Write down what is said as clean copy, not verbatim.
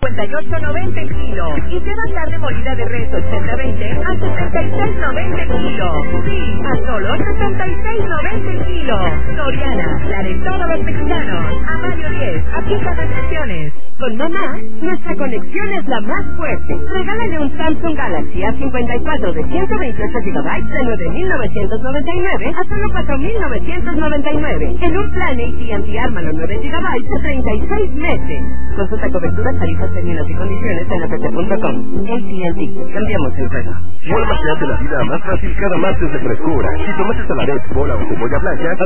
58.90 el kilo. Y lleva carne molida de res 80-20 a 76.90 el kilo. Sí, a solo 76.90 el kilo. Soriana, la de todos los mexicanos. A mayo 10, aplica restricciones. Con mamá, nuestra conexión es la más fuerte. Regálale un Samsung Galaxy A54 de 128 GB de 9.999 a solo 4.999. En un plan AT&T Ármalo 9 GB a 36 meses. Consulta cobertura, tarifas, términos y condiciones en apt.com. AT&T, cambiamos el juego. Walmart te hace la vida más fácil cada martes de frescura. Si tomaste saladet, bola o cebolla blanca,